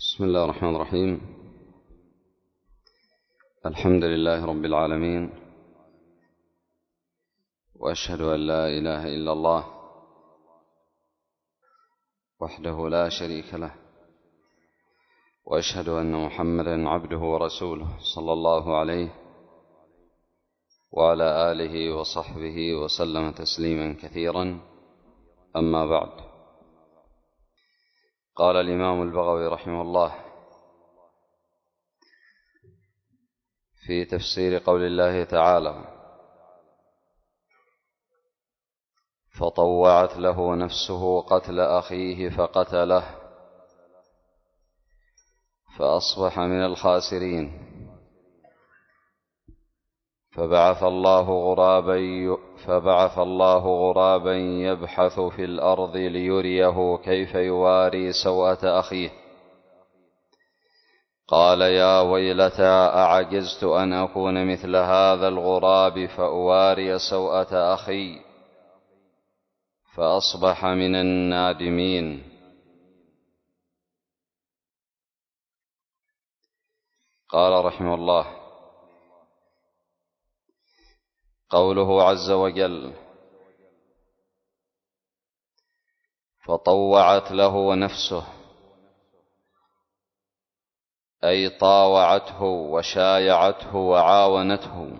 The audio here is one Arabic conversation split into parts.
بسم الله الرحمن الرحيم. الحمد لله رب العالمين، وأشهد أن لا إله إلا الله وحده لا شريك له، وأشهد أن محمدًا عبده ورسوله صلى الله عليه وعلى آله وصحبه وسلم تسليما كثيرا. أما بعد، قال الإمام البغوي رحمه الله في تفسير قول الله تعالى: فطوعت له نفسه قتل أخيه فقتله فأصبح من الخاسرين. فبعث الله غرابا يبحث في الأرض ليريه كيف يواري سوءة أخيه. قال: يا ويلتى أعجزت أن أكون مثل هذا الغراب فأواري سوءة أخي، فأصبح من النادمين. قال رحمه الله: قوله عز وجل: فطوعت له نفسه، أي طاوعته وشايعته وعاونته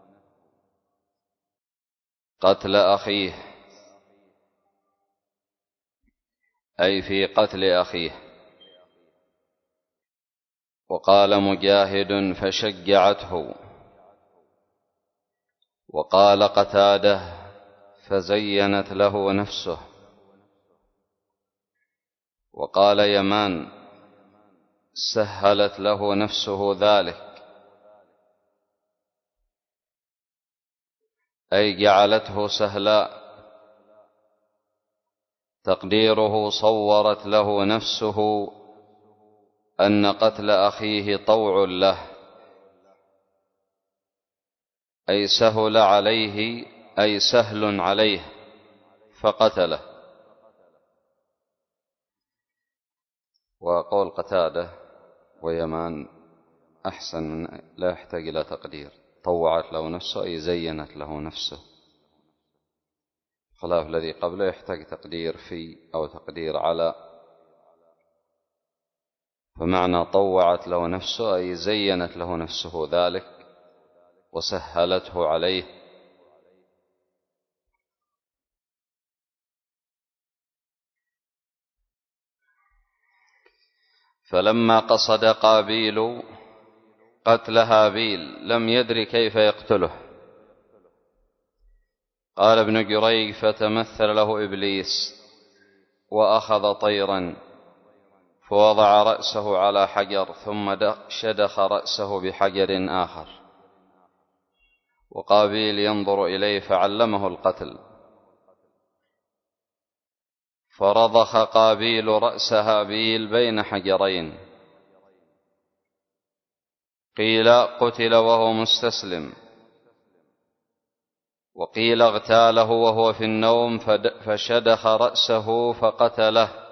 قتل أخيه، أي في قتل أخيه. وقال مجاهد: فشجعته. وقال قتادة: فزينت له نفسه. وقال يمان: سهلت له نفسه ذلك، أي جعلته سهلا. تقديره: صورت له نفسه أن قتل أخيه طوع له، أي سهل عليه، أي سهل عليه فقتله. وقول قتادة ويمان أحسن، لا يحتاج إلى تقدير. طوعت له نفسه أي زينت له نفسه، خلاف الذي قبله يحتاج تقدير في أو تقدير على. فمعنى طوعت له نفسه أي زينت له نفسه ذلك وسهلته عليه. فلما قصد قابيل قتل هابيل لم يدر كيف يقتله. قال ابن جريج: فتمثل له إبليس وأخذ طيرا فوضع رأسه على حجر، ثم شدخ رأسه بحجر آخر، وقابيل ينظر إليه فعلمه القتل. فرضخ قابيل رأس هابيل بين حجرين، قيل قتل وهو مستسلم، وقيل اغتاله وهو في النوم فشدخ رأسه فقتله.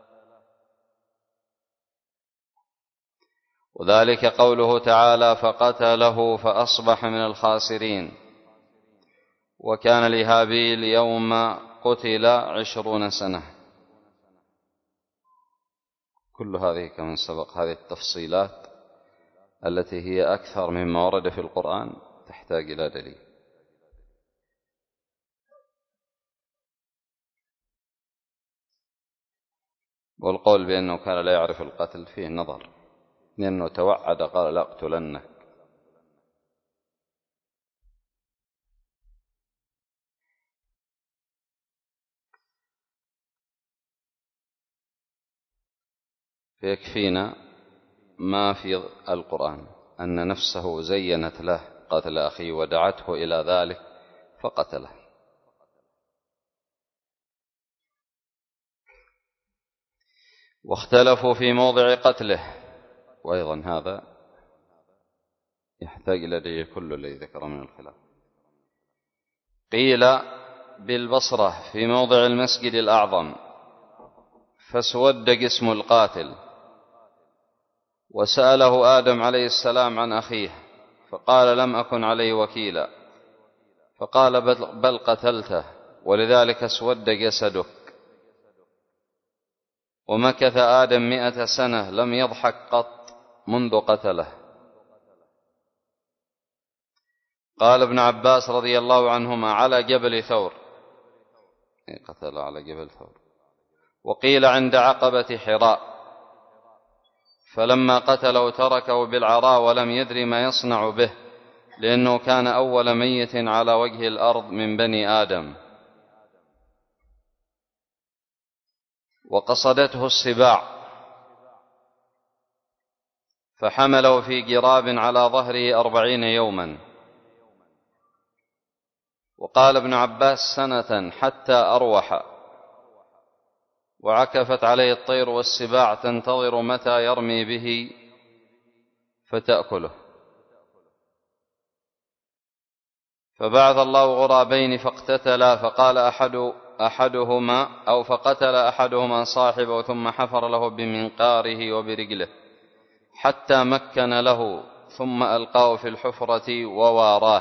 وذلك قوله تعالى: فقتله فأصبح من الخاسرين. وكان لهابيل يوم قتل 20 سنة. كل هذه كما سبق، هذه التفصيلات التي هي أكثر مما ورد في القرآن تحتاج إلى دليل. والقول بأنه كان لا يعرف القتل فيه نظر، لأنه توعد قال: لا أقتلنك. فيكفينا ما في القرآن أن نفسه زينت له قتل أخيه ودعته إلى ذلك فقتله. واختلفوا في موضع قتله، وأيضا هذا يحتاج إلى دليل كل الذي ذكر من الخلاف. قيل بالبصرة في موضع المسجد الأعظم، فاسود جسم القاتل، وسأله آدم عليه السلام عن أخيه فقال لم أكن عليه وكيلا، فقال بل قتلته ولذلك اسود جسدك. ومكث آدم 100 سنة لم يضحك قط منذ قتله. قال ابن عباس رضي الله عنهما على جبل ثور، قتل على جبل ثور. وقيل عند عقبة حراء، فلما قتله تركه بالعراء ولم يدر ما يصنع به، لأنه كان أول ميت على وجه الأرض من بني آدم. وقصدته السباع فحمله في جراب على ظهره 40 يوما. وقال ابن عباس 1 حتى أروح، وعكفت عليه الطير والسباع تنتظر متى يرمي به فتأكله. فبعث الله غرابين فاقتتلا، فقال فقتل أحدهما صاحبه، ثم حفر له بمنقاره وبرجله حتى مكن له، ثم ألقاه في الحفرة وواراه.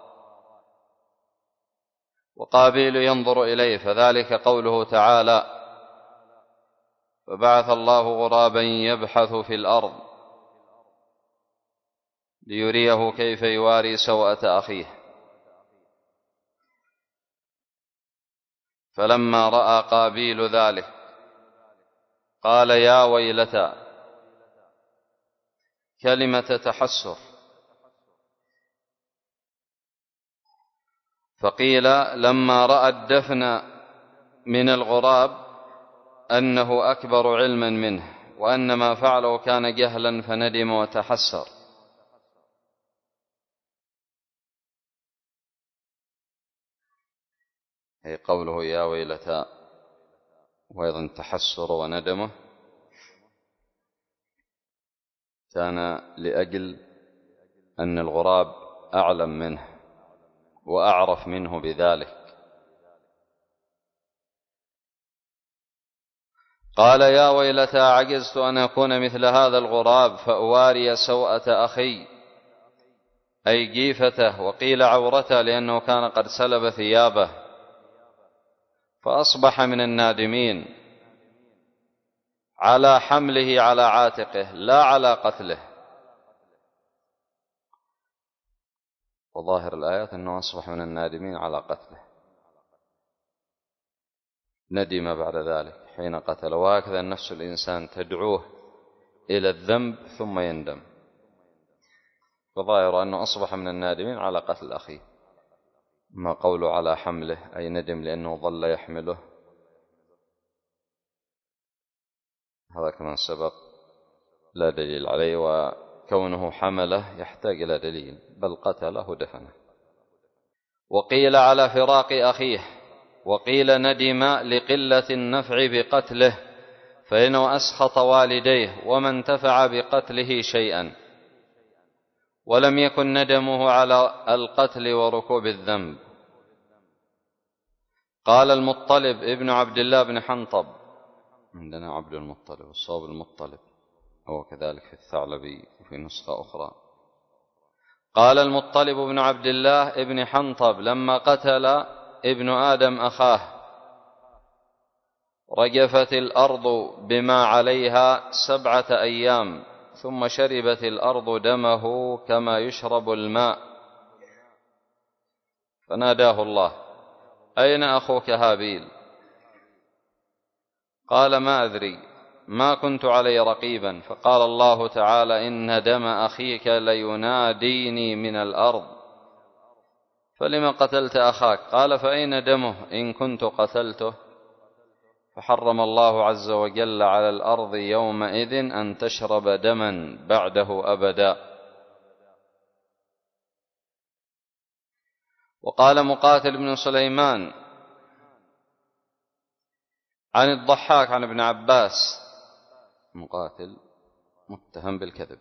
وقابيل ينظر إليه، فذلك قوله تعالى: فبعث الله غرابا يبحث في الأرض ليريه كيف يواري سوءة أخيه. فلما رأى قابيل ذلك قال: يا ويلتى، كلمة تحسر. فقيل لما رأى الدفن من الغراب أنه أكبر علما منه، وأن ما فعله كان جهلا، فندم وتحسر. أي قوله يا ويلتى، وأيضا تحسر وندمه كان لأجل أن الغراب أعلم منه وأعرف منه بذلك. قال: يا ويلتى، عجزت أن أكون مثل هذا الغراب فأواري سوءة أخي، أي جيفته، وقيل عورته لأنه كان قد سلب ثيابه، فأصبح من النادمين على حمله على عاتقه لا على قتله. وظاهر الآيات أنه أصبح من النادمين على قتله، ندم بعد ذلك حين قتله. وهكذا النفس الإنسان تدعوه إلى الذنب ثم يندم، وظاهر أنه أصبح من النادمين على قتل أخيه. ما قوله على حمله، أي ندم لأنه ظل يحمله، هذا كما سبق لا دليل عليه، وكونه حمله يحتاج إلى دليل، بل قتله دفنه. وقيل على فراق أخيه، وقيل ندم لقلة النفع بقتله، فإنه أسخط والديه وما انتفع بقتله شيئا، ولم يكن ندمه على القتل وركوب الذنب. قال المطلب ابن عبد الله بن حنطب، عندنا عبد المطلب والصواب المطلب، هو كذلك في الثعلبي وفي نسخة أخرى. قال المطلب بن عبد الله ابن حنطب: لما قتل ابن آدم أخاه رجفت الأرض بما عليها 7 أيام، ثم شربت الأرض دمه كما يشرب الماء، فناداه الله: أين أخوك هابيل؟ قال: ما أدري، ما كنت عليه رقيبا. فقال الله تعالى: إن دم أخيك ليناديني من الأرض، فلما قتلت أخاك؟ قال: فأين دمه إن كنت قتلته؟ فحرم الله عز وجل على الأرض يومئذ أن تشرب دما بعده أبدا. وقال مقاتل بن سليمان عن الضحاك عن ابن عباس، مقاتل متهم بالكذب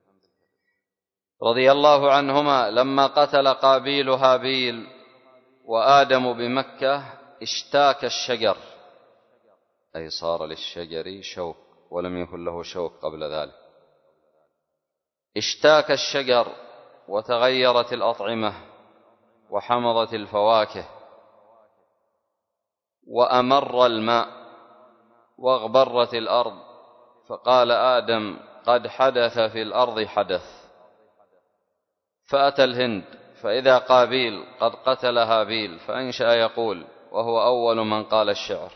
رضي الله عنهما: لما قتل قابيل هابيل وآدم بمكة اشتاك الشجر، أي صار للشجر شوك ولم يكن له شوك قبل ذلك، اشتاك الشجر وتغيرت الأطعمة وحمضت الفواكه وأمر الماء واغبرت الأرض، فقال آدم: قد حدث في الأرض حدث. فأتى الهند فإذا قابيل قد قتل هابيل، فأنشأ يقول، وهو أول من قال الشعر: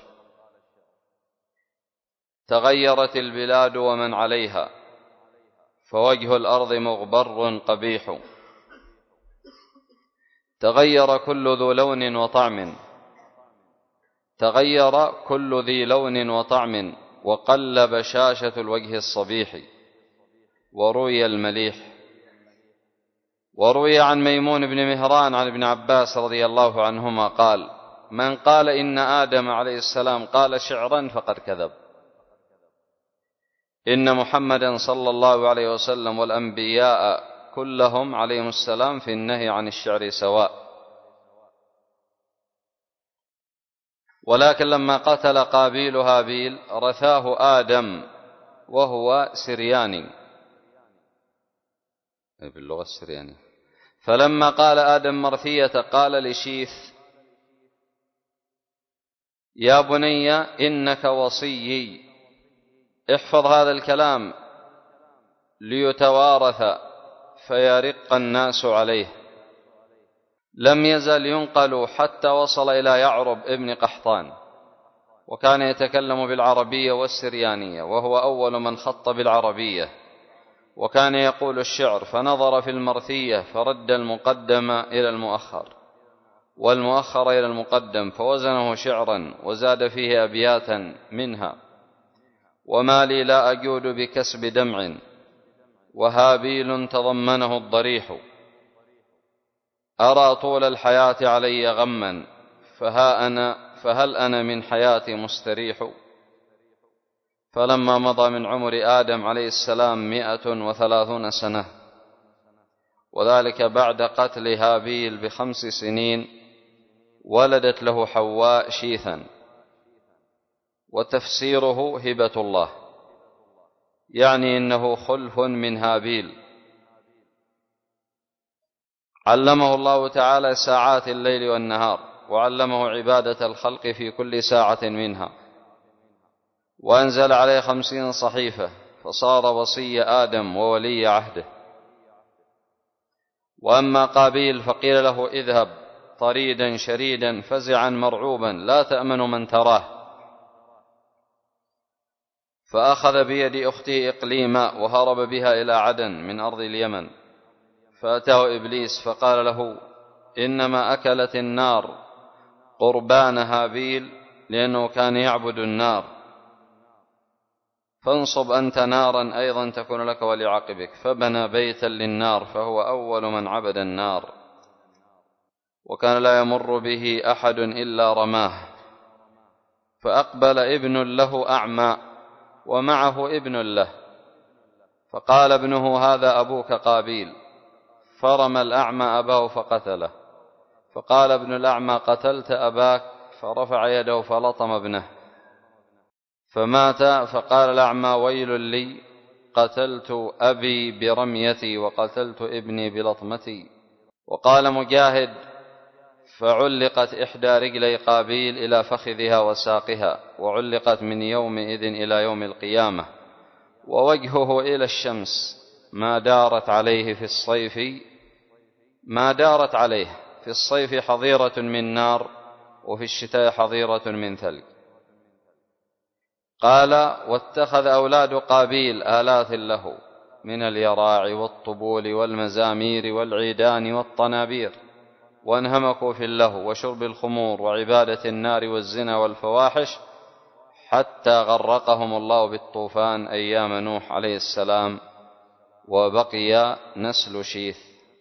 تغيرت البلاد ومن عليها، فوجه الأرض مغبر قبيح. تغير كل ذو لون وطعم، تغير كل ذي لون وطعم، وقل بشاشة الوجه الصبيح وروي المليح. وروي عن ميمون بن مهران عن ابن عباس رضي الله عنهما قال: من قال إن آدم عليه السلام قال شعرا فقد كذب. إن محمدا صلى الله عليه وسلم والأنبياء كلهم عليهم السلام في النهي عن الشعر سواء، ولكن لما قتل قابيل هابيل رثاه آدم وهو سرياني باللغة السريانية، فلما قال آدم مرثية قال لشيث: يا بني إنك وصيي، احفظ هذا الكلام ليتوارث فيرق الناس عليه. لم يزل ينقل حتى وصل إلى يعرب ابن قحطان، وكان يتكلم بالعربية والسريانية، وهو أول من خط بالعربية، وكان يقول الشعر، فنظر في المرثية فرد المقدم إلى المؤخر والمؤخر إلى المقدم فوزنه شعرا وزاد فيه أبياتا منها: وما لي لا أجود بكسب دمع، وهابيل تضمنه الضريح، أرى طول الحياة علي غما، فهل أنا من حياتي مستريح. فلما مضى من عمر آدم عليه السلام 130 سنة، وذلك بعد قتل هابيل ب5 سنين، ولدت له حواء شيثا. وتفسيره هبة الله، يعني إنه خلف من هابيل، علمه الله تعالى ساعات الليل والنهار، وعلمه عبادة الخلق في كل ساعة منها، وأنزل عليه 50 صحيفة، فصار وصي آدم وولي عهده. وأما قابيل فقيل له: اذهب طريدا شريدا فزعا مرعوبا لا تأمن من تراه، فأخذ بيد أخته إقليما وهرب بها إلى عدن من أرض اليمن، فأتاه إبليس فقال له: إنما أكلت النار قربان هابيل لأنه كان يعبد النار، فانصب أنت نارا أيضا تكون لك ولعقبك. فبنى بيتا للنار، فهو أول من عبد النار، وكان لا يمر به أحد إلا رماه. فأقبل ابن له أعمى ومعه ابن له، فقال ابنه: هذا أبوك قابيل. فرمى الأعمى أباه فقتله، فقال ابن الأعمى: قتلت أباك؟ فرفع يده فلطم ابنه فمات. فقال الأعمى: ويل لي، قتلت أبي برميتي وقتلت ابني بلطمتي. وقال مجاهد: فعلقت إحدى رجلي قابيل إلى فخذها وساقها، وعلقت من يومئذ إلى يوم القيامة، ووجهه إلى الشمس، ما دارت عليه في الصيف حظيرة من نار، وفي الشتاء حظيرة من ثلج. قال: واتخذ أولاد قابيل آلات له من اليراع والطبول والمزامير والعيدان والطنابير، وانهمكوا في اللهو وشرب الخمور وعبادة النار والزنا والفواحش، حتى غرقهم الله بالطوفان أيام نوح عليه السلام، وبقي نسل شيث.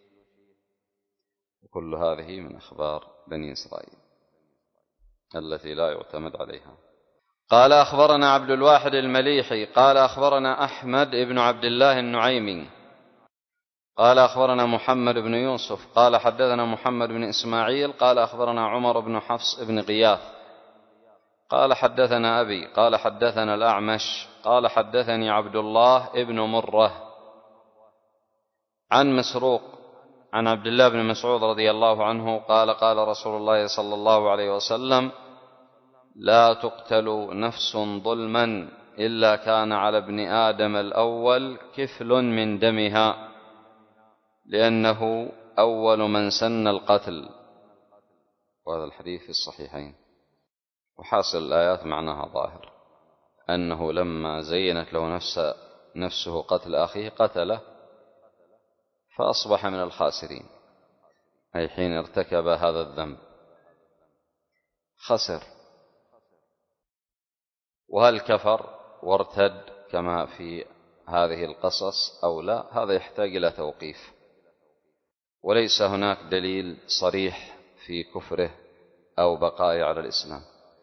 وكل هذه من أخبار بني إسرائيل التي لا يعتمد عليها. قال: أخبرنا عبد الواحد المليحي قال: أخبرنا أحمد بن عبد الله النعيمي قال: أخبرنا محمد بن يوسف قال: حدثنا محمد بن إسماعيل قال: أخبرنا عمر بن حفص بن غياث قال: حدثنا أبي قال: حدثنا الأعمش قال: حدثني عبد الله بن مرة عن مسروق عن عبد الله بن مسعود رضي الله عنه قال قال رسول الله صلى الله عليه وسلم: لا تقتل نفس ظلما إلا كان على ابن آدم الأول كفل من دمها، لأنه أول من سن القتل. وهذا الحديث في الصحيحين. وحاصل الآيات معناها ظاهر، أنه لما زينت له نفسه قتل أخيه قتله، فأصبح من الخاسرين، أي حين ارتكب هذا الذنب خسر. وهل كفر وارتد كما في هذه القصص أو لا؟ هذا يحتاج إلى توقيف، وليس هناك دليل صريح في كفره أو بقائه على الإسلام.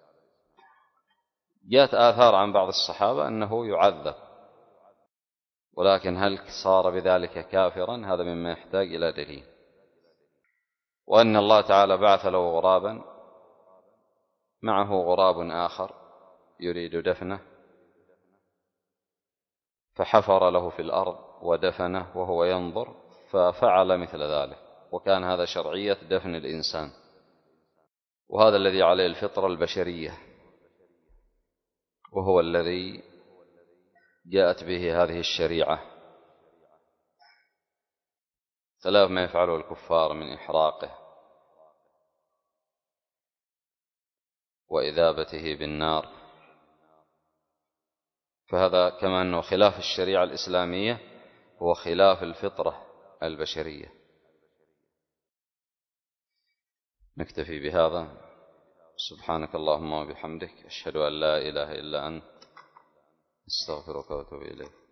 جاءت آثار عن بعض الصحابة أنه يعذب، ولكن هل صار بذلك كافرا؟ هذا مما يحتاج إلى دليل. وأن الله تعالى بعث له غرابا معه غراب آخر يريد دفنه، فحفر له في الأرض ودفنه وهو ينظر، ففعل مثل ذلك، وكان هذا شرعية دفن الإنسان، وهذا الذي عليه الفطرة البشرية، وهو الذي جاءت به هذه الشريعة، خلاف ما يفعله الكفار من إحراقه وإذابته بالنار. فهذا كما أنه خلاف الشريعة الإسلامية هو خلاف الفطرة البشرية. نكتفي بهذا. سبحانك اللهم وبحمدك، أشهد أن لا إله إلا أنت، أستغفرك وأتوب إليك.